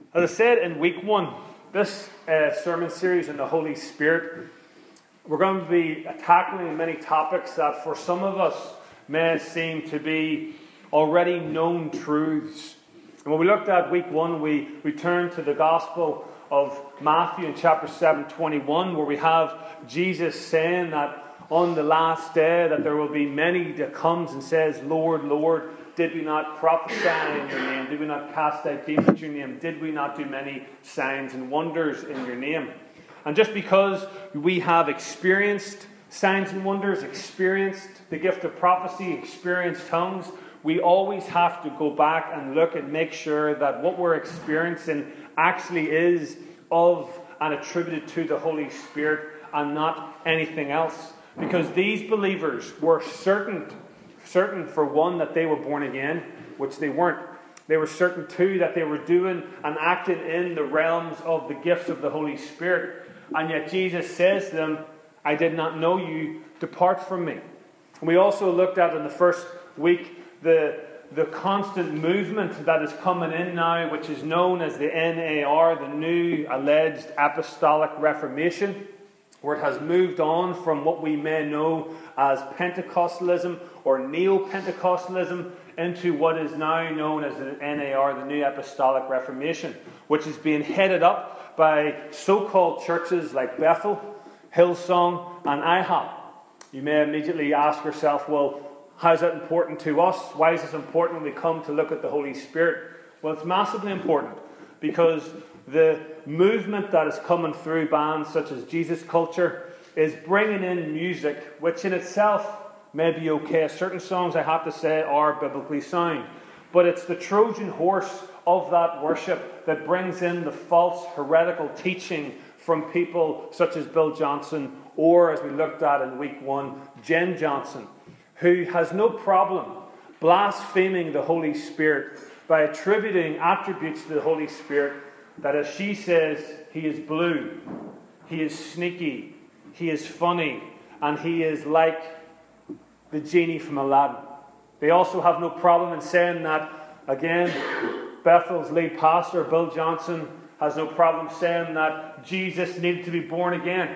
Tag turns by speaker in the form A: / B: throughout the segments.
A: As I said in week one, this sermon series on the Holy Spirit, we're going to be tackling many topics that for some of us may seem to be already known truths. And when we looked at week one, we turned to the Gospel of Matthew in chapter 7:21, where we have Jesus saying that on the last day that there will be many that comes and says, "Lord, Lord, did we not prophesy in your name? Did we not cast out demons in your name? Did we not do many signs and wonders in your name?" And just because we have experienced signs and wonders, experienced the gift of prophecy, experienced tongues, we always have to go back and look and make sure that what we're experiencing actually is of and attributed to the Holy Spirit and not anything else. Because these believers were certain for one that they were born again, which they weren't. They were certain too that they were doing and acting in the realms of the gifts of the Holy Spirit. And yet Jesus says to them, "I did not know you, depart from me." And we also looked at in the first week the constant movement that is coming in now, which is known as the NAR, the New Alleged Apostolic Reformation, where it has moved on from what we may know as Pentecostalism or Neo-Pentecostalism into what is now known as the NAR, the New Apostolic Reformation, which is being headed up by so-called churches like Bethel, Hillsong, and IHOP. You may immediately ask yourself, well, how is that important to us? Why is this important when we come to look at the Holy Spirit? Well, it's massively important because the movement that is coming through bands such as Jesus Culture is bringing in music which in itself may be okay. Certain songs, I have to say, are biblically sound. But it's the Trojan horse of that worship that brings in the false heretical teaching from people such as Bill Johnson, or as we looked at in week one, Jen Johnson, who has no problem blaspheming the Holy Spirit by attributing attributes to the Holy Spirit that, as she says, he is blue, he is sneaky, he is funny, and he is like the genie from Aladdin. They also have no problem in saying that, again, Bethel's lead pastor, Bill Johnson, has no problem saying that Jesus needed to be born again.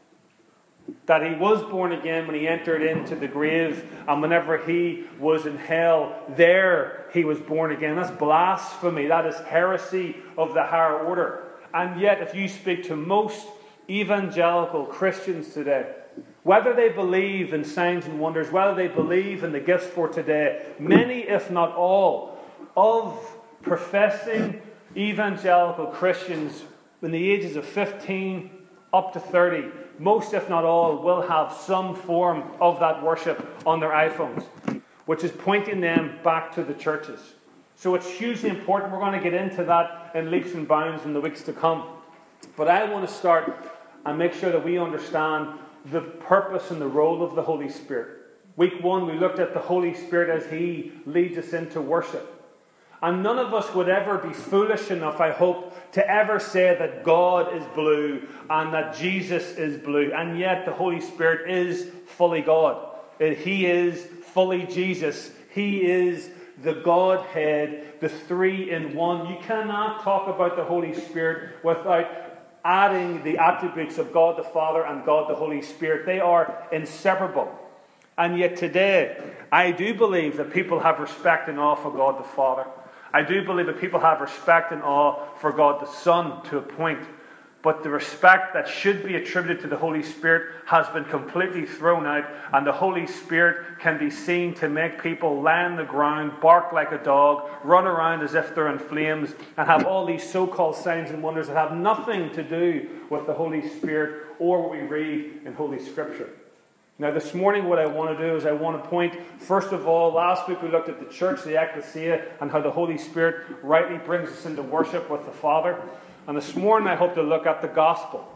A: That he was born again when he entered into the grave, and whenever he was in hell, there he was born again. That's blasphemy. That is heresy of the higher order. And yet, if you speak to most evangelical Christians today, whether they believe in signs and wonders, whether they believe in the gifts for today, many, if not all, of professing evangelical Christians in the ages of 15 up to 30, most, if not all, will have some form of that worship on their iPhones, which is pointing them back to the churches. So it's hugely important. We're going to get into that in leaps and bounds in the weeks to come. But I want to start and make sure that we understand the purpose and the role of the Holy Spirit. Week one, we looked at the Holy Spirit as he leads us into worship. And none of us would ever be foolish enough, I hope, to ever say that God is blue and that Jesus is blue. And yet the Holy Spirit is fully God. He is fully Jesus. He is the Godhead, the three in one. You cannot talk about the Holy Spirit without adding the attributes of God the Father and God the Holy Spirit. They are inseparable. And yet today, I do believe that people have respect and awe for God the Father. I do believe that people have respect and awe for God the Son to a point. But the respect that should be attributed to the Holy Spirit has been completely thrown out. And the Holy Spirit can be seen to make people lie on the ground, bark like a dog, run around as if they're in flames, and have all these so-called signs and wonders that have nothing to do with the Holy Spirit or what we read in Holy Scripture. Now this morning what I want to do is I want to point, first of all, last week we looked at the church, the ecclesia, and how the Holy Spirit rightly brings us into worship with the Father. And this morning I hope to look at the gospel.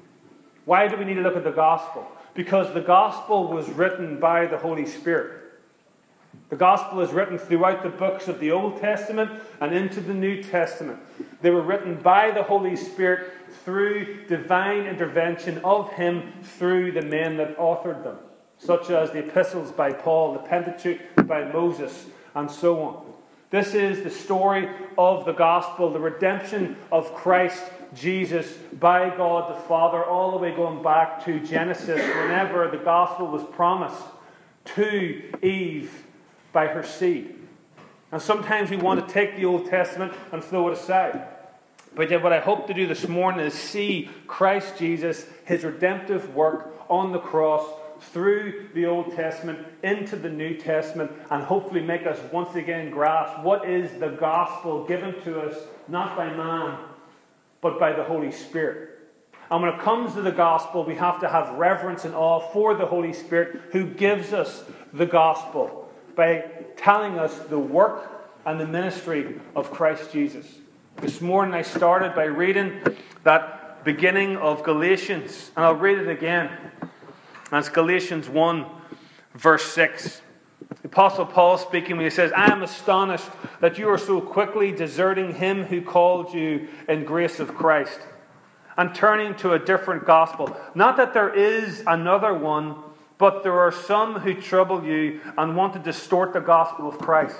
A: Why do we need to look at the gospel? Because the gospel was written by the Holy Spirit. The gospel is written throughout the books of the Old Testament and into the New Testament. They were written by the Holy Spirit through divine intervention of him through the men that authored them, such as the epistles by Paul, the Pentateuch by Moses, and so on. This is the story of the gospel, the redemption of Christ Jesus by God the Father, all the way going back to Genesis, whenever the gospel was promised to Eve by her seed. And sometimes we want to take the Old Testament and throw it aside. But yet what I hope to do this morning is see Christ Jesus, his redemptive work on the cross, through the Old Testament into the New Testament, and hopefully make us once again grasp what is the gospel given to us, not by man, but by the Holy Spirit. And when it comes to the gospel, we have to have reverence and awe for the Holy Spirit who gives us the gospel by telling us the work and the ministry of Christ Jesus. This morning I started by reading that beginning of Galatians, and I'll read it again. And it's Galatians 1, verse 6. The Apostle Paul speaking when he says, I am astonished that you are so quickly deserting him who called you in grace of Christ, and turning to a different gospel. Not that there is another one, but there are some who trouble you and want to distort the gospel of Christ.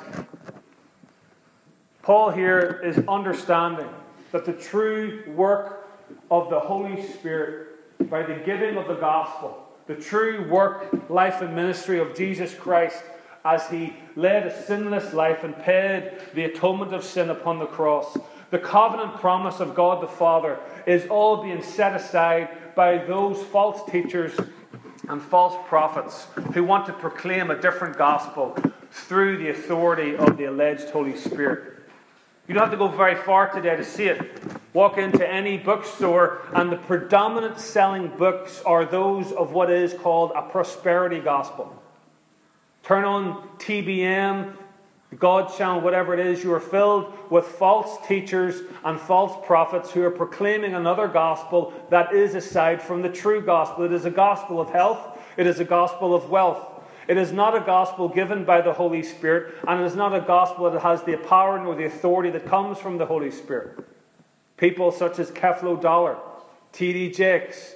A: Paul here is understanding that the true work of the Holy Spirit by the giving of the gospel, the true work, life, and ministry of Jesus Christ as he led a sinless life and paid the atonement of sin upon the cross. The covenant promise of God the Father is all being set aside by those false teachers and false prophets who want to proclaim a different gospel through the authority of the alleged Holy Spirit. You don't have to go very far today to see it. Walk into any bookstore and the predominant selling books are those of what is called a prosperity gospel. Turn on TBN, God channel, whatever it is, you are filled with false teachers and false prophets who are proclaiming another gospel that is aside from the true gospel. It is a gospel of health. It is a gospel of wealth. It is not a gospel given by the Holy Spirit, and it is not a gospel that has the power nor the authority that comes from the Holy Spirit. People such as Creflo Dollar, T.D. Jakes,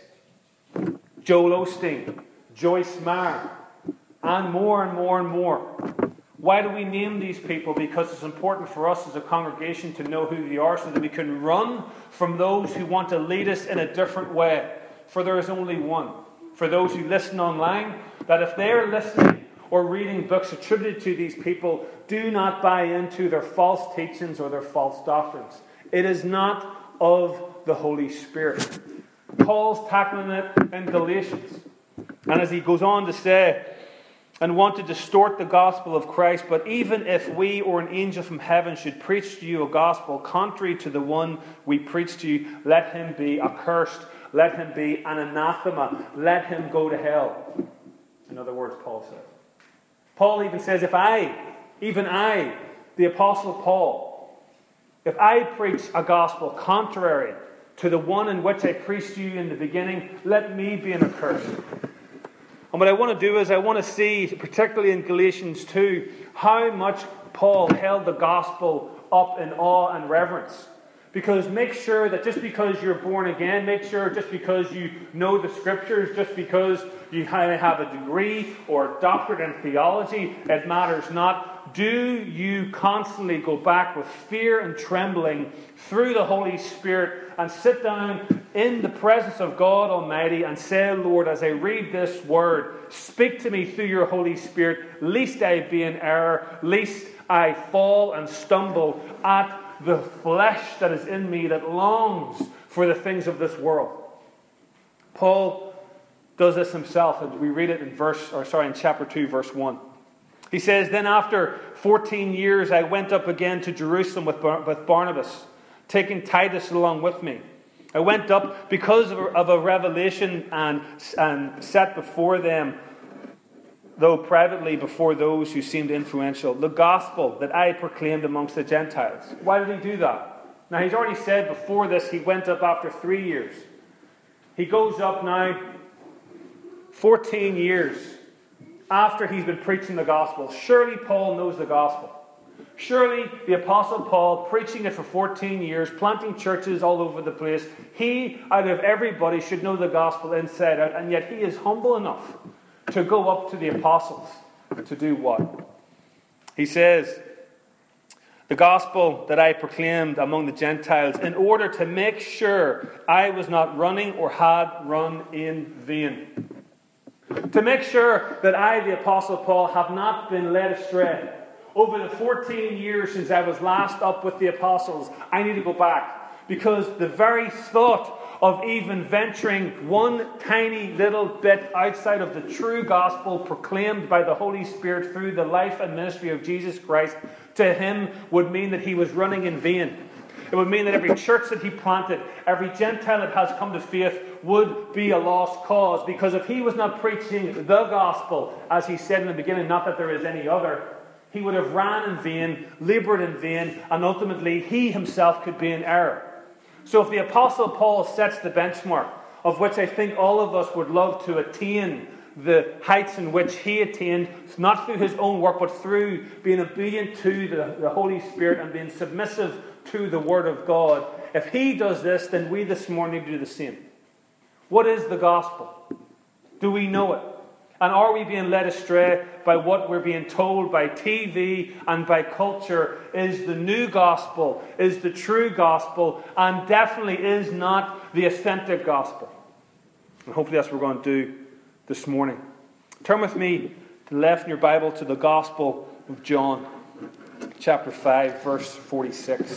A: Joel Osteen, Joyce Meyer, and more and more and more. Why do we name these people? Because it's important for us as a congregation to know who they are so that we can run from those who want to lead us in a different way. For there is only one. For those who listen online, that if they are listening or reading books attributed to these people, do not buy into their false teachings or their false doctrines. It is not of the Holy Spirit. Paul's tackling it in Galatians. And as he goes on to say, and want to distort the gospel of Christ, but even if we or an angel from heaven should preach to you a gospel contrary to the one we preach to you, let him be accursed, let him be an anathema, let him go to hell. In other words, Paul says. Paul even says, even I, the Apostle Paul, if I preach a gospel contrary to the one in which I preached to you in the beginning, let me be an accursed. And what I want to do is I want to see, particularly in Galatians 2, how much Paul held the gospel up in awe and reverence. Because make sure that just because you're born again, make sure just because you know the Scriptures, just because you have a degree or a doctorate in theology, it matters not. Do you constantly go back with fear and trembling through the Holy Spirit and sit down in the presence of God Almighty and say, Lord, as I read this word, speak to me through your Holy Spirit, lest I be in error, lest I fall and stumble at the flesh that is in me that longs for the things of this world. Paul does this himself, and we read it in chapter 2, verse 1. He says, Then after 14 years I went up again to Jerusalem with Barnabas, taking Titus along with me. I went up because of a revelation and set before them, though privately before those who seemed influential, the gospel that I proclaimed amongst the Gentiles. Why did he do that? Now, he's already said before this, he went up after 3 years. He goes up now 14 years after he's been preaching the gospel. Surely Paul knows the gospel. Surely the Apostle Paul, preaching it for 14 years, planting churches all over the place, he, out of everybody, should know the gospel inside out, and yet he is humble enough to go up to the apostles to do what? He says, the gospel that I proclaimed among the Gentiles, in order to make sure I was not running or had run in vain. To make sure that I, the Apostle Paul, have not been led astray. Over the 14 years since I was last up with the apostles, I need to go back. Because the very thought of even venturing one tiny little bit outside of the true gospel proclaimed by the Holy Spirit through the life and ministry of Jesus Christ to him would mean that he was running in vain. It would mean that every church that he planted, every Gentile that has come to faith, would be a lost cause. Because if he was not preaching the gospel, as he said in the beginning, not that there is any other, he would have ran in vain, laboured in vain, and ultimately he himself could be in error. So if the Apostle Paul sets the benchmark, of which I think all of us would love to attain the heights in which he attained, not through his own work, but through being obedient to the Holy Spirit and being submissive to the Word of God. If he does this, then we this morning need to do the same. What is the gospel? Do we know it? And are we being led astray by what we're being told by TV and by culture is the new gospel, is the true gospel, and definitely is not the authentic gospel? And hopefully that's what we're going to do this morning. Turn with me to the left in your Bible to the Gospel of John, chapter 5, verse 46.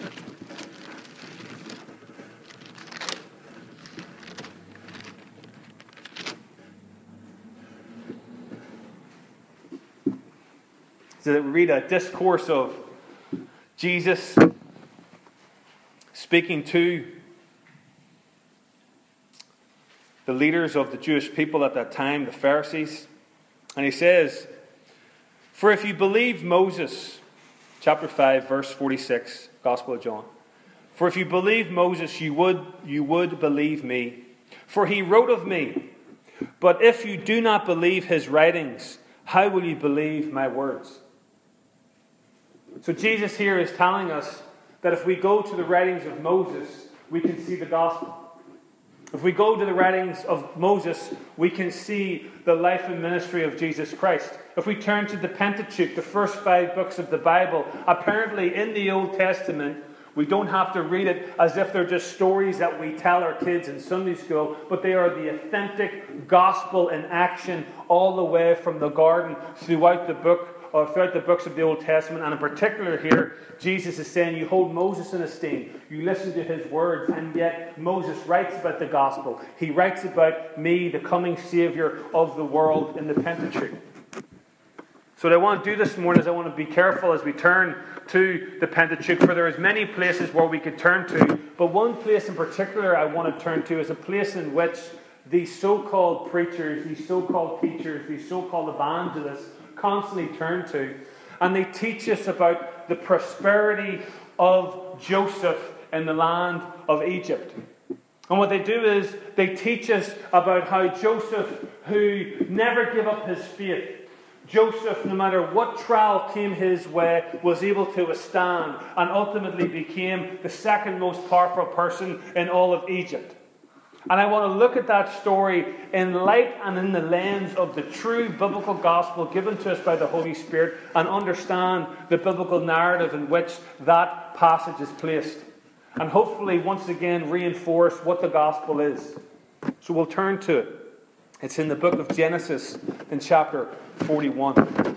A: So we read a discourse of Jesus speaking to the leaders of the Jewish people at that time, the Pharisees. And he says, "For if you believe Moses," chapter 5, verse 46, Gospel of John. "For if you believe Moses, you would believe me, for he wrote of me. But if you do not believe his writings, how will you believe my words?" So Jesus here is telling us that if we go to the writings of Moses, we can see the gospel. If we go to the writings of Moses, we can see the life and ministry of Jesus Christ. If we turn to the Pentateuch, the first 5 books of the Bible, apparently in the Old Testament, we don't have to read it as if they're just stories that we tell our kids in Sunday school, but they are the authentic gospel in action all the way from the garden throughout the book, or throughout the books of the Old Testament. And in particular here, Jesus is saying you hold Moses in esteem, you listen to his words, and yet Moses writes about the gospel. He writes about me, the coming Saviour of the world, in the Pentateuch. So what I want to do this morning is I want to be careful as we turn to the Pentateuch, for there is many places where we could turn to, but one place in particular I want to turn to is a place in which these so-called preachers, these so-called teachers, these so-called evangelists constantly turn to, and they teach us about the prosperity of Joseph in the land of Egypt. And what they do is they teach us about how Joseph, who never gave up his faith, Joseph, no matter what trial came his way, was able to withstand and ultimately became the second most powerful person in all of Egypt. And I want to look at that story in light and in the lens of the true biblical gospel given to us by the Holy Spirit, and understand the biblical narrative in which that passage is placed. And hopefully once again reinforce what the gospel is. So we'll turn to it. It's in the book of Genesis in chapter 41.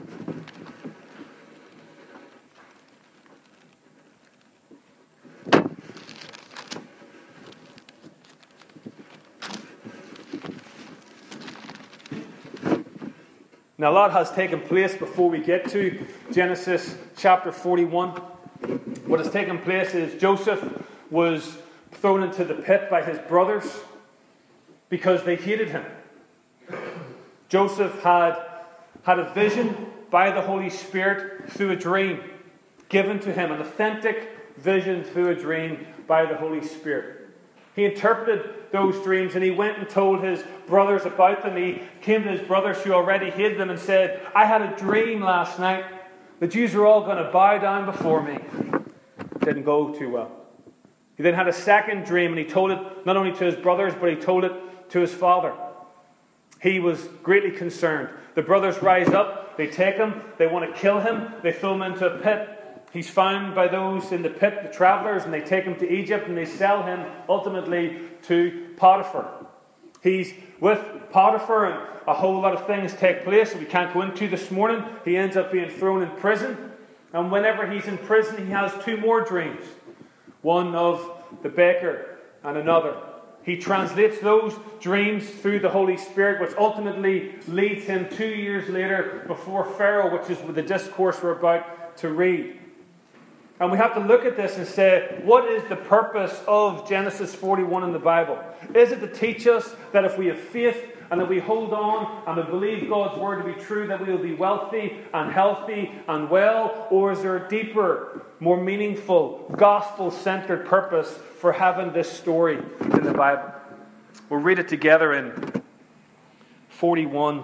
A: Now, a lot has taken place before we get to Genesis chapter 41. What has taken place is Joseph was thrown into the pit by his brothers because they hated him. Joseph had a vision by the Holy Spirit through a dream given to him, an authentic vision through a dream by the Holy Spirit. He interpreted those dreams and he went and told his brothers about them. He came to his brothers who already hated them and said, "I had a dream last night. The Jews are all going to bow down before me." Didn't go too well. He then had a second dream and he told it not only to his brothers, but he told it to his father. He was greatly concerned. The brothers rise up, they take him, they want to kill him, they throw him into a pit. He's found by those in the pit, the travelers, and they take him to Egypt and they sell him ultimately to Potiphar. He's with Potiphar and a whole lot of things take place that we can't go into this morning. He ends up being thrown in prison. And whenever he's in prison, he has two more dreams. One of the baker and another. He translates those dreams through the Holy Spirit, which ultimately leads him 2 years later before Pharaoh, which is the discourse we're about to read. And we have to look at this and say, what is the purpose of Genesis 41 in the Bible? Is it to teach us that if we have faith and that we hold on and we believe God's word to be true, that we will be wealthy and healthy and well? Or is there a deeper, more meaningful, gospel-centered purpose for having this story in the Bible? We'll read it together in 41,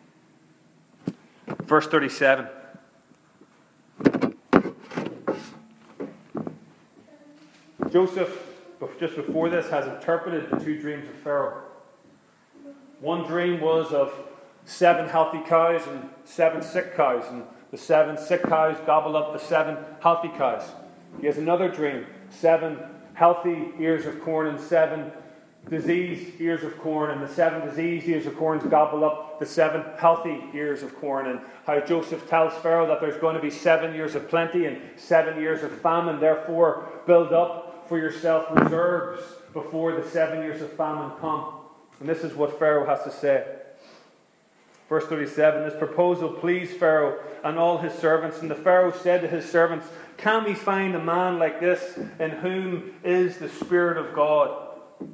A: verse 37. Joseph, just before this, has interpreted the two dreams of Pharaoh. One dream was of 7 healthy cows and 7 sick cows, and the 7 sick cows gobble up the 7 healthy cows. He has another dream, 7 healthy ears of corn and 7 diseased ears of corn, and the 7 diseased ears of corn gobble up the 7 healthy ears of corn, and how Joseph tells Pharaoh that there's going to be 7 years of plenty and 7 years of famine, therefore build up for yourself reserves before the 7 years of famine come. And this is what Pharaoh has to say. Verse 37, this proposal pleased Pharaoh and all his servants. And the Pharaoh said to his servants, can we find a man like this in whom is the Spirit of God?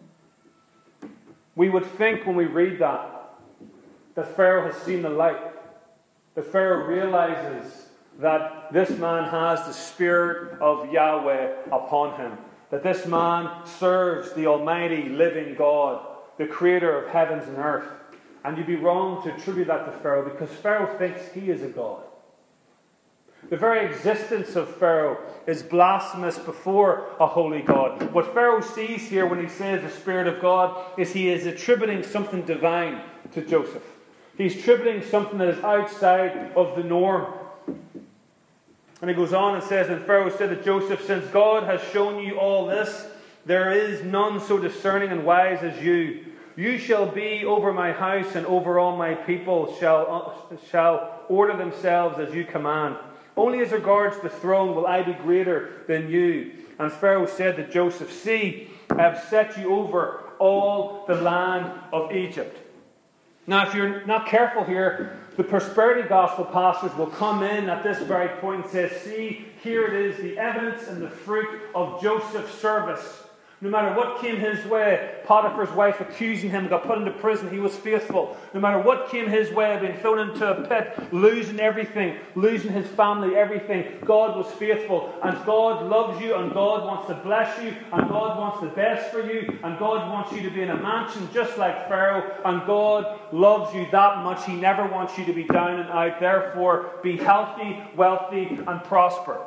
A: We would think when we read that Pharaoh has seen the light. That Pharaoh realizes that this man has the Spirit of Yahweh upon him. That this man serves the Almighty living God, the creator of heavens and earth. And you'd be wrong to attribute that to Pharaoh, because Pharaoh thinks he is a god. The very existence of Pharaoh is blasphemous before a holy God. What Pharaoh sees here when he says the Spirit of God is he is attributing something divine to Joseph. He's attributing something that is outside of the norm. And he goes on and says, and Pharaoh said to Joseph, since God has shown you all this, there is none so discerning and wise as you. You shall be over my house, and over all my people shall order themselves as you command. Only as regards the throne will I be greater than you. And Pharaoh said to Joseph, see, I have set you over all the land of Egypt. Now, if you're not careful here, the prosperity gospel pastors will come in at this very point and say, see, here it is, the evidence and the fruit of Joseph's service. No matter what came his way, Potiphar's wife accusing him, got put into prison, he was faithful. No matter what came his way, being thrown into a pit, losing everything, losing his family, everything, God was faithful. And God loves you, and God wants to bless you, and God wants the best for you, and God wants you to be in a mansion just like Pharaoh, and God loves you that much. He never wants you to be down and out. Therefore, be healthy, wealthy, and prosper.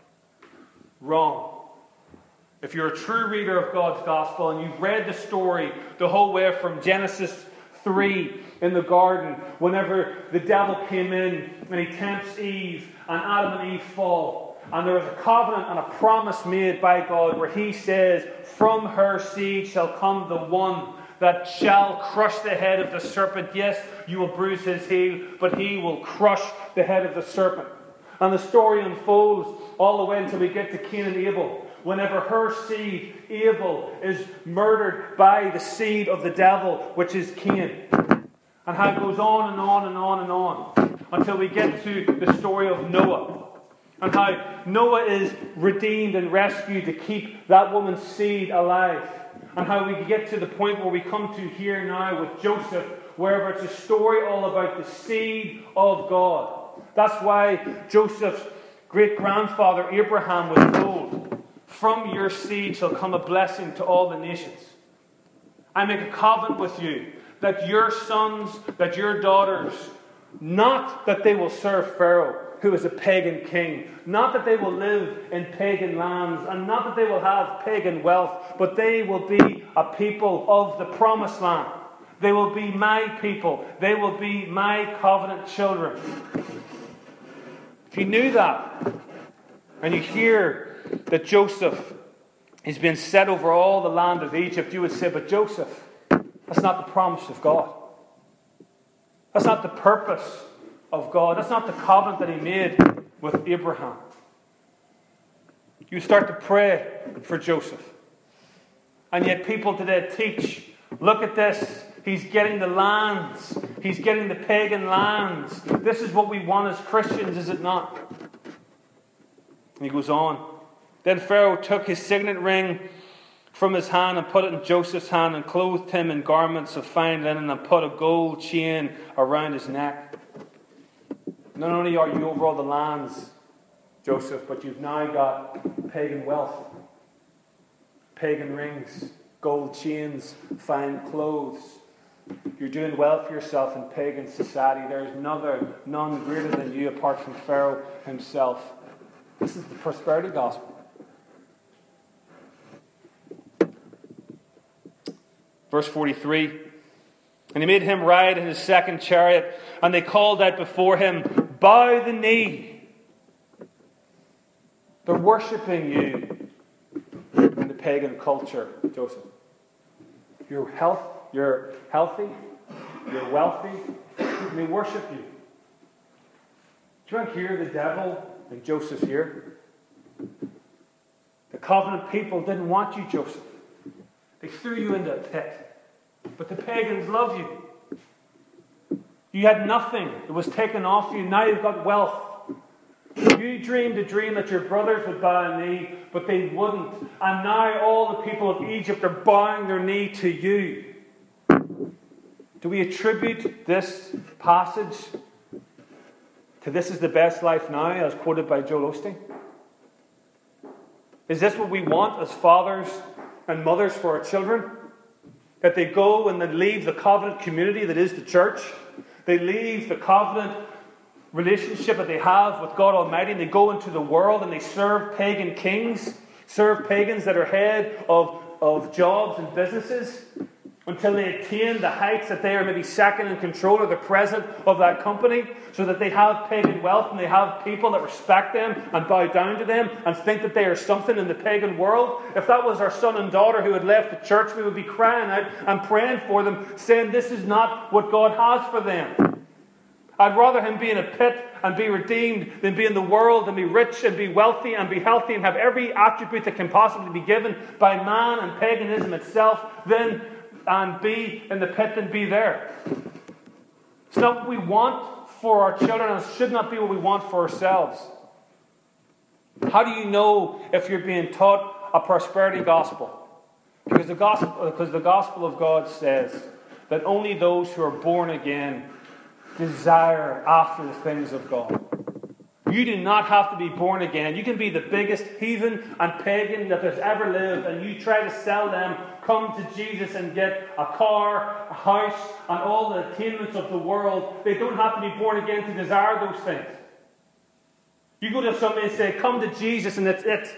A: Wrong. If you're a true reader of God's gospel and you've read the story the whole way from Genesis 3 in the garden, whenever the devil came in and he tempts Eve and Adam and Eve fall, and there was a covenant and a promise made by God where he says, from her seed shall come the one that shall crush the head of the serpent. Yes, you will bruise his heel, but he will crush the head of the serpent. And the story unfolds all the way until we get to Cain and Abel. Whenever her seed, Abel, is murdered by the seed of the devil, which is Cain. And how it goes on and on and on and on until we get to the story of Noah. And how Noah is redeemed and rescued to keep that woman's seed alive. And how we get to the point where we come to here now with Joseph, wherever it's a story all about the seed of God. That's why Joseph's great-grandfather Abraham was told, from your seed shall come a blessing to all the nations. I make a covenant with you that your sons, that your daughters, not that they will serve Pharaoh, who is a pagan king, not that they will live in pagan lands, and not that they will have pagan wealth, but they will be a people of the promised land. They will be my people. They will be my covenant children. If you knew that, and you hear that Joseph is being set over all the land of Egypt, you would say, but Joseph, that's not the promise of God. That's not the purpose of God. That's not the covenant that he made with Abraham. You start to pray for Joseph. And yet people today teach, look at this, he's getting the lands. He's getting the pagan lands. This is what we want as Christians, is it not? And he goes on. Then Pharaoh took his signet ring from his hand and put it in Joseph's hand and clothed him in garments of fine linen and put a gold chain around his neck. Not only are you over all the lands, Joseph, but you've now got pagan wealth, pagan rings, gold chains, fine clothes. You're doing well for yourself in pagan society. There is none greater than you apart from Pharaoh himself. This is the prosperity gospel. Verse 43. And he made him ride in his second chariot, and they called out before him, bow the knee. They're worshipping you in the pagan culture, Joseph. You're healthy, you're wealthy, and they worship you. Do you want to hear the devil in Joseph's ear? The covenant people didn't want you, Joseph. They threw you into a pit. But the pagans love you. You had nothing. It was taken off you. Now you've got wealth. You dreamed a dream that your brothers would bow a knee, but they wouldn't. And now all the people of Egypt are bowing their knee to you. Do we attribute this passage to "This is the best life now," as quoted by Joel Osteen? Is this what we want as fathers and mothers for our children? That they go and they leave the covenant community that is the church. They leave the covenant relationship that they have with God Almighty, and they go into the world and they serve pagan kings, serve pagans that are head of jobs and businesses, until they attain the heights that they are maybe second in control or the president of that company, so that they have pagan wealth and they have people that respect them and bow down to them and think that they are something in the pagan world. If that was our son and daughter who had left the church, we would be crying out and praying for them, saying this is not what God has for them. I'd rather him be in a pit and be redeemed than be in the world and be rich and be wealthy and be healthy and have every attribute that can possibly be given by man and paganism itself, and be in the pit and be there. It's not what we want for our children, and it should not be what we want for ourselves. How do you know if you're being taught a prosperity gospel? Because the gospel of God says that only those who are born again desire after the things of God. You do not have to be born again. You can be the biggest heathen and pagan that has ever lived, and you try to sell them, come to Jesus and get a car, a house, and all the attainments of the world. They don't have to be born again to desire those things. You go to somebody and say, come to Jesus, and that's it.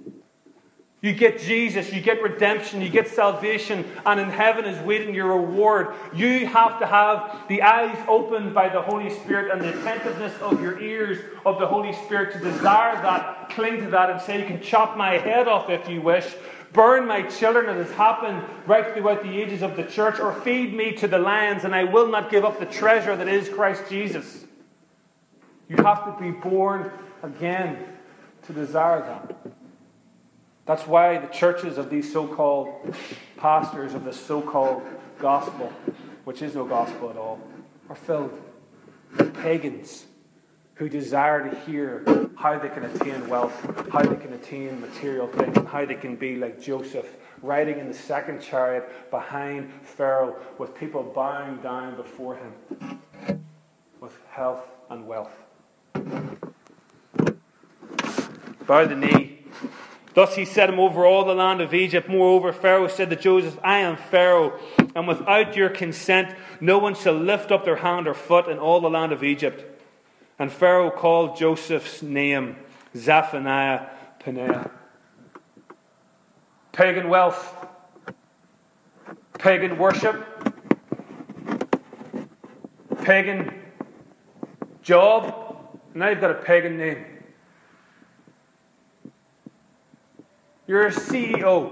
A: You get Jesus, you get redemption, you get salvation, and in heaven is waiting your reward. You have to have the eyes opened by the Holy Spirit and the attentiveness of your ears of the Holy Spirit to desire that, cling to that, and say, you can chop my head off if you wish, burn my children, as has happened right throughout the ages of the church, or feed me to the lions, and I will not give up the treasure that is Christ Jesus. You have to be born again to desire that. That's why the churches of these so-called pastors of the so-called gospel, which is no gospel at all, are filled with pagans who desire to hear how they can attain wealth, how they can attain material things, and how they can be like Joseph, riding in the second chariot behind Pharaoh, with people bowing down before him, with health and wealth. Bow the knee. Thus he set him over all the land of Egypt. Moreover, Pharaoh said to Joseph, I am Pharaoh, and without your consent no one shall lift up their hand or foot in all the land of Egypt. And Pharaoh called Joseph's name Zephaniah Paneah. Pagan wealth, pagan worship, pagan job. Now you've got a pagan name. You're a CEO.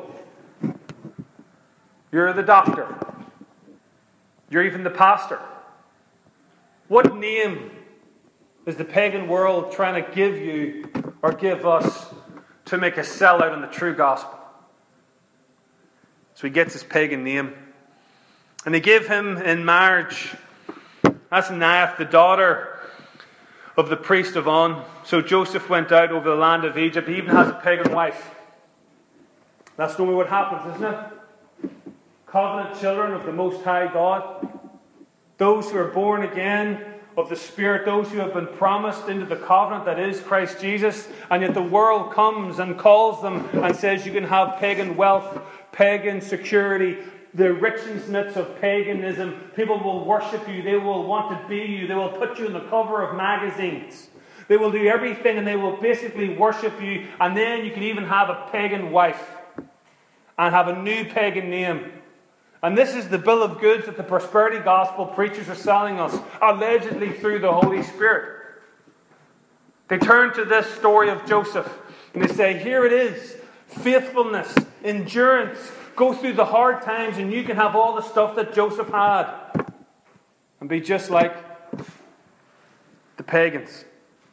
A: You're the doctor. You're even the pastor. What name is the pagan world trying to give you or give us to make a sellout in the true gospel? So he gets his pagan name. And they give him in marriage Asenath, the daughter of the priest of On. So Joseph went out over the land of Egypt. He even has a pagan wife. That's normally what happens, isn't it? Covenant children of the Most High God. Those who are born again of the Spirit. Those who have been promised into the covenant that is Christ Jesus. And yet the world comes and calls them and says you can have pagan wealth, pagan security, the richness of paganism. People will worship you. They will want to be you. They will put you on the cover of magazines. They will do everything and they will basically worship you. And then you can even have a pagan wife and have a new pagan name. And this is the bill of goods that the prosperity gospel preachers are selling us, allegedly through the Holy Spirit. They turn to this story of Joseph and they say, here it is, faithfulness, endurance. Go through the hard times and you can have all the stuff that Joseph had and be just like the pagans.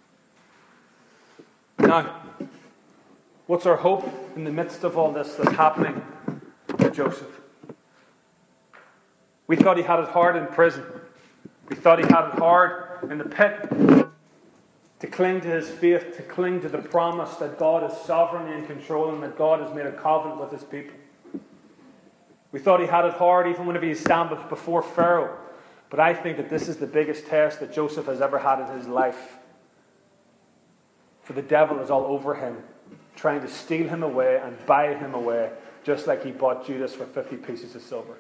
A: Now, what's our hope in the midst of all this that's happening to Joseph? We thought he had it hard in prison. We thought he had it hard in the pit. To cling to his faith, to cling to the promise that God is sovereign in control and that God has made a covenant with his people. We thought he had it hard even whenever he stand before Pharaoh. But I think that this is the biggest test that Joseph has ever had in his life. For the devil is all over him, trying to steal him away and buy him away, just like he bought Judas for 50 pieces of silver.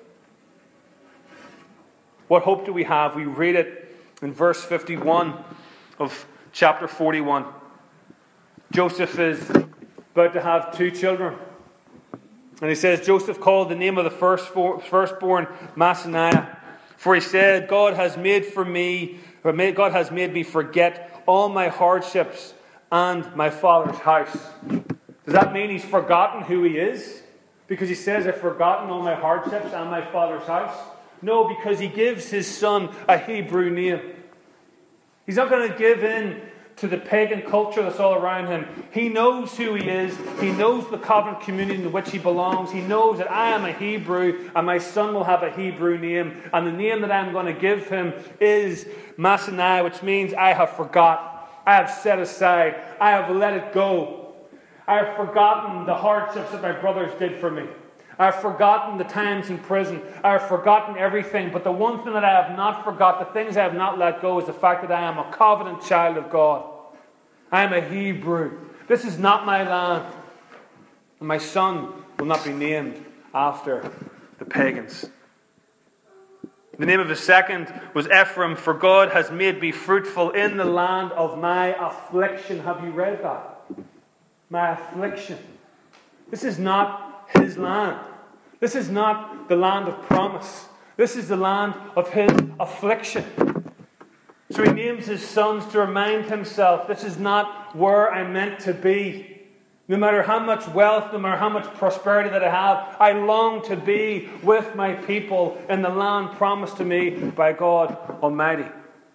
A: What hope do we have? We read it in verse 51 of chapter 41. Joseph is about to have 2 children. And he says, Joseph called the name of the firstborn Maaseiah, for he said, God has made me forget all my hardships and my father's house. Does that mean he's forgotten who he is? Because he says, I've forgotten all my hardships and my father's house? No, because he gives his son a Hebrew name. He's not going to give in to the pagan culture that's all around him. He knows who he is. He knows the covenant community in which he belongs. He knows that I am a Hebrew and my son will have a Hebrew name. And the name that I'm going to give him is Maaseiah, which means I have forgot. I have set aside. I have let it go. I have forgotten the hardships that my brothers did for me. I have forgotten the times in prison. I have forgotten everything. But the one thing that I have not forgot, the things I have not let go, is the fact that I am a covenant child of God. I am a Hebrew. This is not my land. And my son will not be named after the pagans. The name of the second was Ephraim, for God has made me fruitful in the land of my affliction. Have you read that? My affliction. This is not his land. This is not the land of promise. This is the land of his affliction. So he names his sons to remind himself, this is not where I'm meant to be. No matter how much wealth, no matter how much prosperity that I have, I long to be with my people in the land promised to me by God Almighty.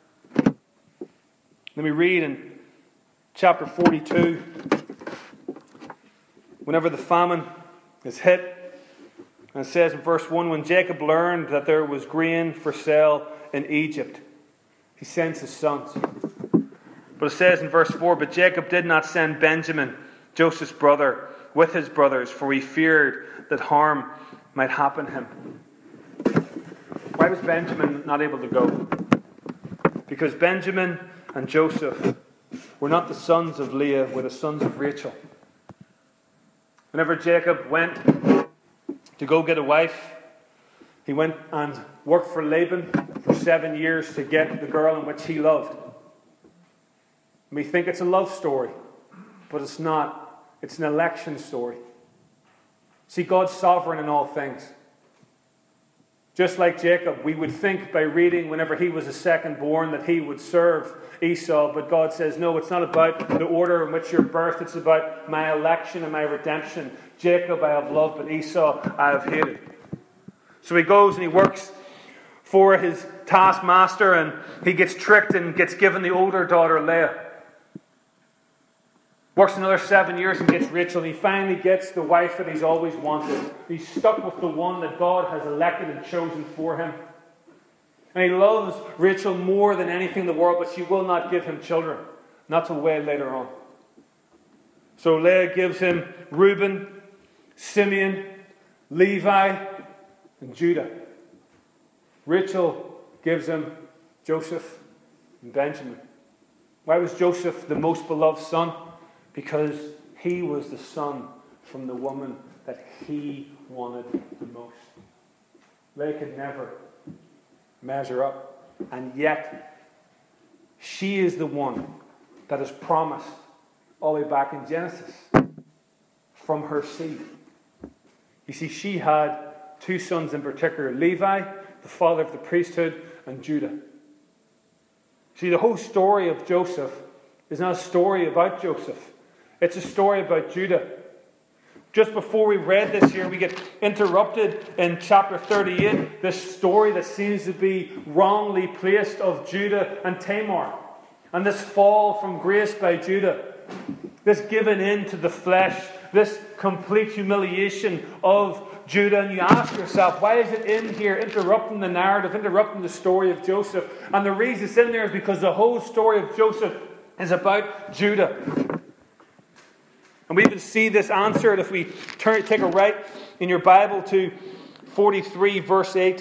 A: Let me read in chapter 42. Whenever the famine is hit, and it says in verse 1, when Jacob learned that there was grain for sale in Egypt, he sends his sons. But it says in verse 4, but Jacob did not send Benjamin, Joseph's brother, with his brothers, for he feared that harm might happen to him. Why was Benjamin not able to go? Because Benjamin and Joseph were not the sons of Leah, were the sons of Rachel. Whenever Jacob went to go get a wife, he went and worked for Laban for 7 years to get the girl in which he loved. We think it's a love story, but it's not. It's an election story. See, God's sovereign in all things. Just like Jacob, we would think by reading whenever he was a second born that he would serve Esau. But God says, no, it's not about the order in which you're birthed. It's about my election and my redemption. Jacob I have loved, but Esau I have hated. So he goes and he works for his taskmaster, and he gets tricked and gets given the older daughter, Leah. Works another 7 years and gets Rachel. And he finally gets the wife that he's always wanted. He's stuck with the one that God has elected and chosen for him. And he loves Rachel more than anything in the world, but she will not give him children. Not till way later on. So Leah gives him Reuben, Simeon, Levi, and Judah. Rachel gives him Joseph and Benjamin. Why was Joseph the most beloved son? Because he was the son from the woman that he wanted the most. They could never measure up. And yet, she is the one that is promised all the way back in Genesis. From her seed. You see, she had two sons in particular. Levi, the father of the priesthood, and Judah. See, the whole story of Joseph is not a story about Joseph. It's a story about Judah. Just before we read this here, we get interrupted in chapter 38, this story that seems to be wrongly placed of Judah and Tamar. And this fall from grace by Judah. This giving in to the flesh. This complete humiliation of Judah. And you ask yourself, why is it in here interrupting the narrative, interrupting the story of Joseph? And the reason it's in there is because the whole story of Joseph is about Judah. And we even see this answered if we take a right in your Bible to 43 verse 8.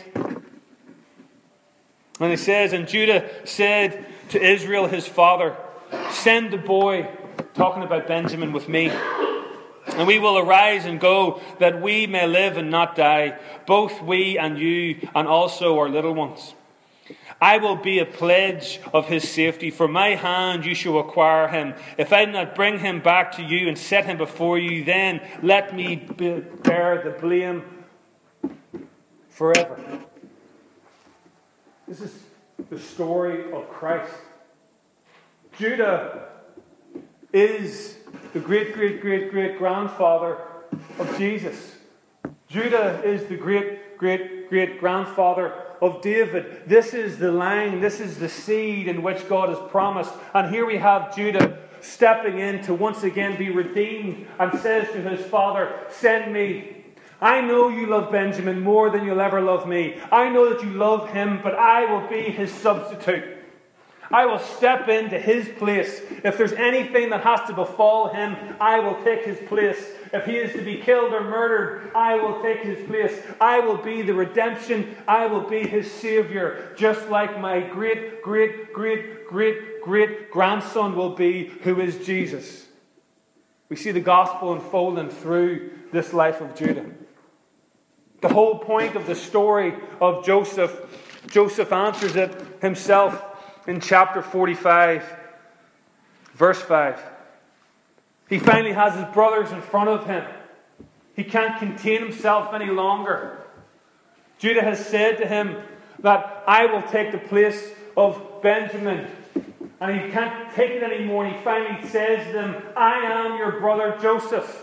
A: And it says, and Judah said to Israel his father, send the boy, talking about Benjamin, with me. And we will arise and go, that we may live and not die, both we and you, and also our little ones. I will be a pledge of his safety. For my hand you shall acquire him. If I do not bring him back to you and set him before you, then let me bear the blame forever. This is the story of Christ. Judah is the great-great-great-great-grandfather of Jesus. Judah is the great-great-great-grandfather of David. This is the line, this is the seed in which God has promised. And here we have Judah stepping in to once again be redeemed and says to his father, send me. I know you love Benjamin more than you'll ever love me. I know that you love him, but I will be his substitute. I will step into his place. If there's anything that has to befall him, I will take his place. If he is to be killed or murdered, I will take his place. I will be the redemption. I will be his Savior. Just like my great-great-great-great-great-grandson will be, who is Jesus. We see the gospel unfolding through this life of Judah. The whole point of the story of Joseph answers it himself in chapter 45, verse 5. He finally has his brothers in front of him. He can't contain himself any longer. Judah has said to him that I will take the place of Benjamin. And he can't take it anymore. And he finally says to them, I am your brother Joseph.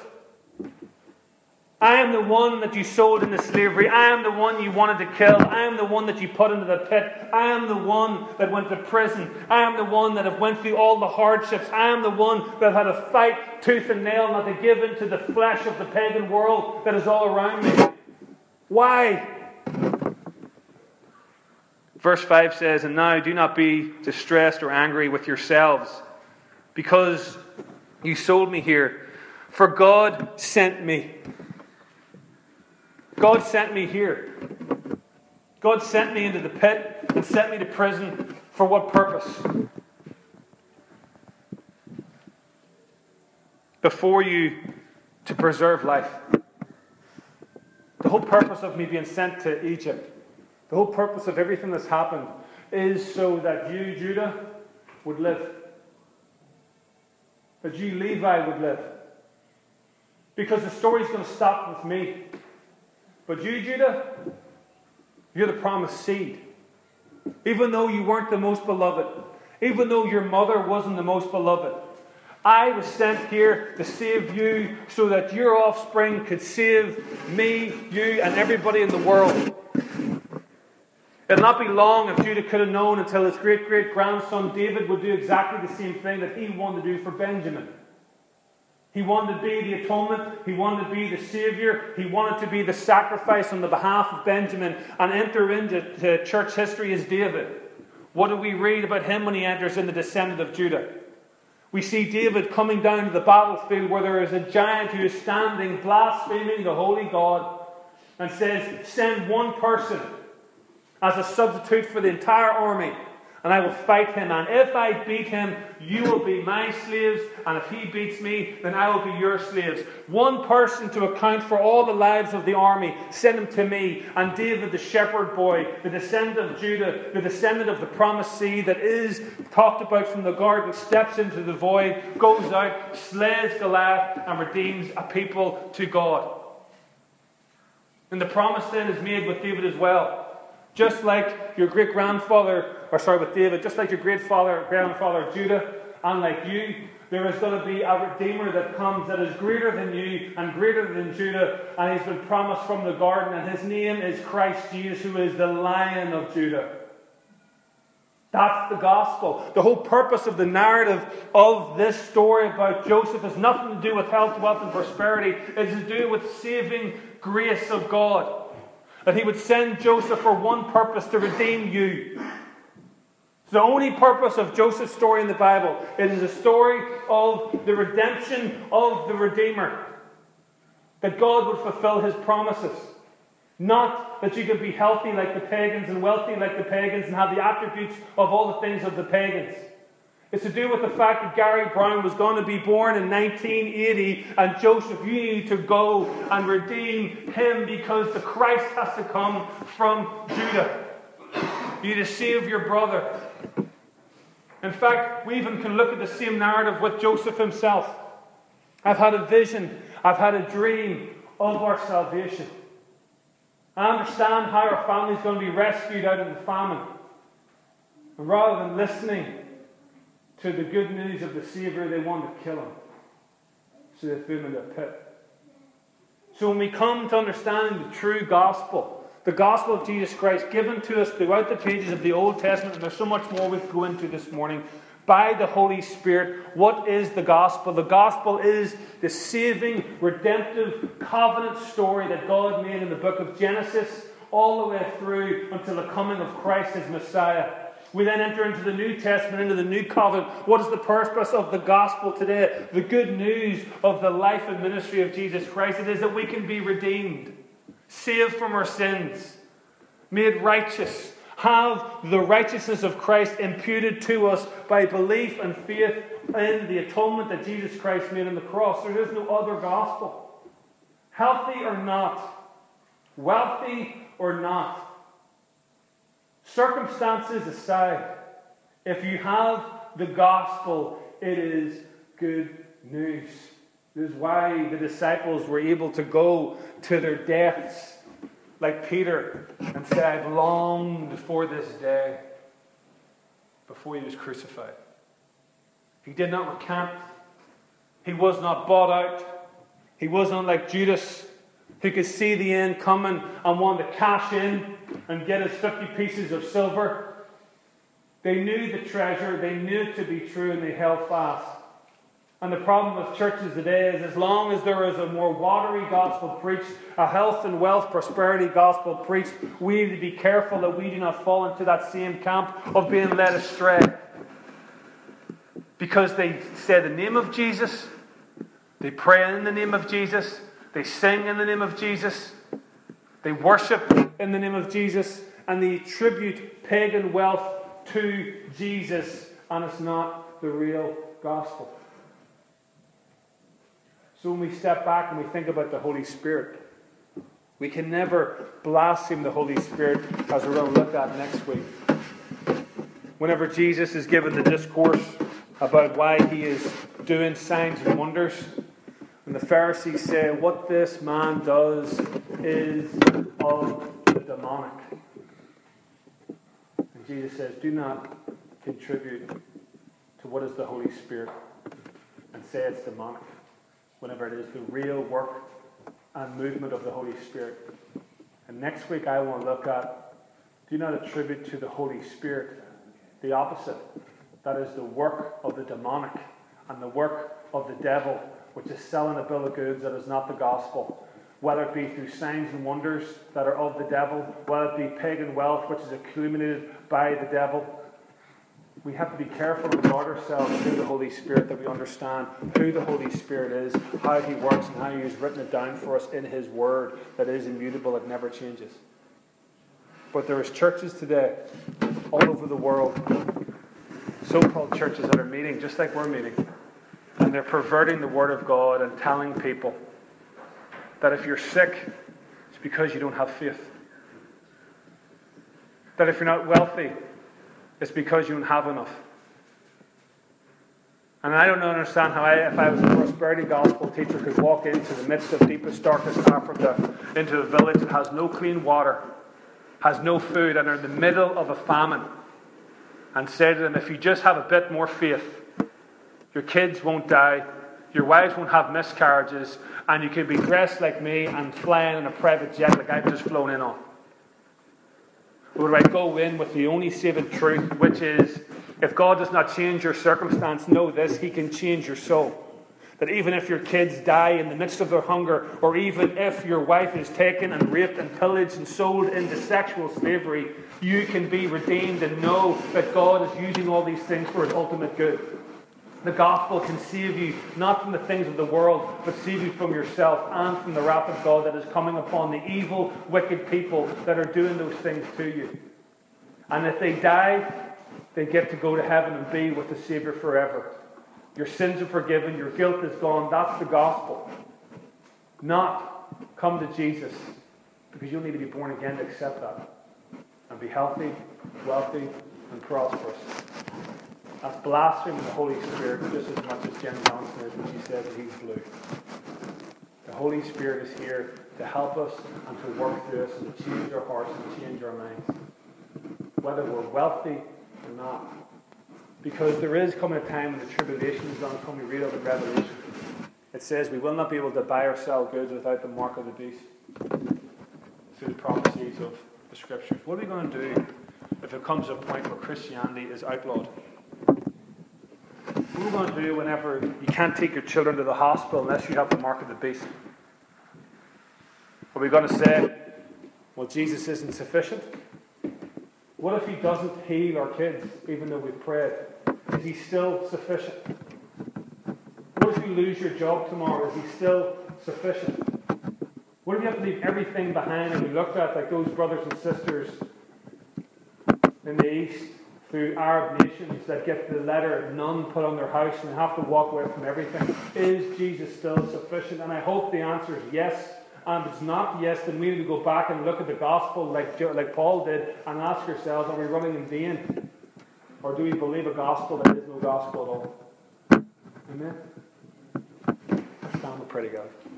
A: I am the one that you sold into slavery. I am the one you wanted to kill. I am the one that you put into the pit. I am the one that went to prison. I am the one that have went through all the hardships. I am the one that had to fight tooth and nail not to give in to the flesh of the pagan world that is all around me. Why? Verse 5 says, and now do not be distressed or angry with yourselves, because you sold me here. For God sent me. God sent me here. God sent me into the pit and sent me to prison. For what purpose? Before you, to preserve life. The whole purpose of me being sent to Egypt, the whole purpose of everything that's happened, is so that you, Judah, would live. That you, Levi, would live. Because the story's going to stop with me. But you, Judah, You're the promised seed. Even though you weren't the most beloved, even though your mother wasn't the most beloved, I was sent here to save you so that your offspring could save me, you, and everybody in the world. It'll not be long if Judah could have known until his great-great-grandson David would do exactly the same thing that he wanted to do for Benjamin. He wanted to be the atonement. He wanted to be the Savior. He wanted to be the sacrifice on the behalf of Benjamin and enter into church history as David. What do we read about him when he enters in the descendant of Judah? We see David coming down to the battlefield where there is a giant who is standing blaspheming the holy God and says, send one person as a substitute for the entire army, and I will fight him. And if I beat him, you will be my slaves. And if he beats me, then I will be your slaves. One person to account for all the lives of the army. Send him to me. And David, the shepherd boy, the descendant of Judah, the descendant of the promised seed that is talked about from the garden, steps into the void, goes out, slays Goliath, and redeems a people to God. And the promise then is made with David as well. Just like your great-grandfather, with David, just like your grandfather Judah, and like you, there is going to be a Redeemer that comes that is greater than you and greater than Judah, and he's been promised from the garden, and his name is Christ Jesus, who is the Lion of Judah. That's the gospel. The whole purpose of the narrative of this story about Joseph has nothing to do with health, wealth, and prosperity. It is to do with saving grace of God. That he would send Joseph for one purpose, to redeem you. It's the only purpose of Joseph's story in the Bible. It is a story of the redemption of the Redeemer. That God would fulfill his promises. Not that you could be healthy like the pagans and wealthy like the pagans and have the attributes of all the things of the pagans. It's to do with the fact that Gary Brown was going to be born in 1980, and Joseph, you need to go and redeem him because the Christ has to come from Judah. You need to save your brother. In fact, we even can look at the same narrative with Joseph himself. I've had a vision, I've had a dream of our salvation. I understand how our family is going to be rescued out of the famine. And rather than listening to the good news of the Savior, they want to kill him. So they threw him into a pit. So when we come to understanding the true gospel, the gospel of Jesus Christ given to us throughout the pages of the Old Testament, and there's so much more we could go into this morning, by the Holy Spirit, what is the gospel? The gospel is the saving, redemptive, covenant story that God made in the book of Genesis all the way through until the coming of Christ as Messiah. We then enter into the New Testament, into the New Covenant. What is the purpose of the gospel today? The good news of the life and ministry of Jesus Christ. It is that we can be redeemed, saved from our sins, made righteous, have the righteousness of Christ imputed to us by belief and faith in the atonement that Jesus Christ made on the cross. There is no other gospel. Healthy or not, wealthy or not, circumstances aside, if you have the gospel, it is good news. This is why the disciples were able to go to their deaths like Peter and say, I've longed for this day, before he was crucified. He did not recant. He was not bought out. He wasn't like Judas, who could see the end coming and wanted to cash in and get his 50 pieces of silver. They knew the treasure, they knew it to be true, and they held fast. And the problem with churches today is, as long as there is a more watery gospel preached, a health and wealth prosperity gospel preached, we need to be careful that we do not fall into that same camp of being led astray. Because they say the name of Jesus, they pray in the name of Jesus, they sing in the name of Jesus, they worship in the name of Jesus, and they attribute pagan wealth to Jesus, and it's not the real gospel. So when we step back and we think about the Holy Spirit, we can never blaspheme the Holy Spirit, as we're going to look at next week. Whenever Jesus is given the discourse about why he is doing signs and wonders, and the Pharisees say, what this man does is of the demonic. Jesus says, do not contribute to what is the Holy Spirit and say it's demonic, whenever it is the real work and movement of the Holy Spirit. And next week I want to look at, do not attribute to the Holy Spirit the opposite. That is the work of the demonic and the work of the devil, which is selling a bill of goods that is not the gospel. Whether it be through signs and wonders that are of the devil, whether it be pagan wealth which is accumulated by the devil. We have to be careful and guard ourselves through the Holy Spirit, that we understand who the Holy Spirit is, how he works, and how he has written it down for us in his word that is immutable, it never changes. But there is churches today all over the world, so-called churches that are meeting just like we're meeting, and they're perverting the word of God and telling people that if you're sick, it's because you don't have faith. That if you're not wealthy, it's because you don't have enough. And I don't understand how if I was a prosperity gospel teacher, could walk into the midst of deepest, darkest Africa, into a village that has no clean water, has no food, and are in the middle of a famine, and say to them, if you just have a bit more faith, your kids won't die, your wives won't have miscarriages, and you can be dressed like me and flying in a private jet like I've just flown in on. Or do I go in with the only saving truth, which is, if God does not change your circumstance, know this, he can change your soul. That even if your kids die in the midst of their hunger, or even if your wife is taken and raped and pillaged and sold into sexual slavery, you can be redeemed and know that God is using all these things for his ultimate good. The gospel can save you, not from the things of the world, but save you from yourself and from the wrath of God that is coming upon the evil, wicked people that are doing those things to you. And if they die, they get to go to heaven and be with the Savior forever. Your sins are forgiven, your guilt is gone. That's the gospel. Not come to Jesus, because you'll need to be born again to accept that. And be healthy, wealthy, and prosperous. That's blaspheming the Holy Spirit just as much as Jen Johnson is when she says that he's blue. The Holy Spirit is here to help us and to work through us and to change our hearts and change our minds. Whether we're wealthy or not. Because there is coming a time when the tribulation is going to come. We read of in Revelation. It says we will not be able to buy or sell goods without the mark of the beast. Through the prophecies of the Scriptures. What are we going to do if it comes to a point where Christianity is outlawed? What are we going to do whenever you can't take your children to the hospital unless you have the mark of the beast? Are we going to say, well, Jesus isn't sufficient? What if he doesn't heal our kids, even though we've prayed? Is he still sufficient? What if you lose your job tomorrow? Is he still sufficient? What if you have to leave everything behind? And we looked at like those brothers and sisters in the East, through Arab nations that get the letter none put on their house and have to walk away from everything. Is Jesus still sufficient? And I hope the answer is yes. And if it's not yes, then we need to go back and look at the gospel like Paul did and ask ourselves, are we running in vain? Or do we believe a gospel that is no gospel at all? Amen? Stand and pray to God.